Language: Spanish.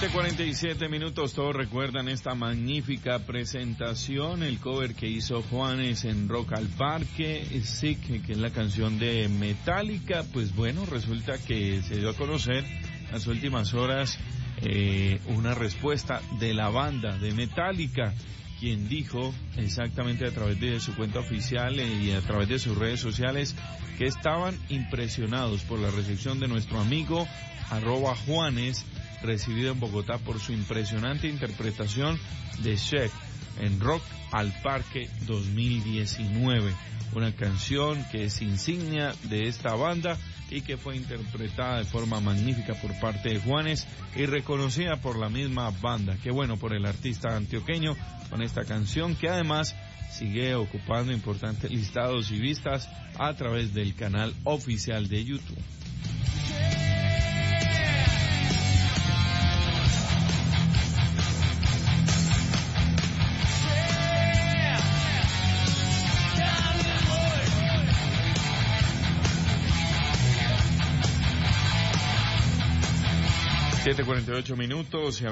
7:47, todos recuerdan esta magnífica presentación, el cover que hizo Juanes en Rock al Parque, Sick, que es la canción de Metallica. Pues bueno, resulta que se dio a conocer en las últimas horas una respuesta de la banda de Metallica, quien dijo exactamente a través de su cuenta oficial y a través de sus redes sociales que estaban impresionados por la recepción de nuestro amigo @Juanes, recibido en Bogotá por su impresionante interpretación de Sheik en Rock al Parque 2019, una canción que es insignia de esta banda y que fue interpretada de forma magnífica por parte de Juanes y reconocida por la misma banda. Qué bueno por el artista antioqueño con esta canción, que además sigue ocupando importantes listados y vistas a través del canal oficial de YouTube. $7:48.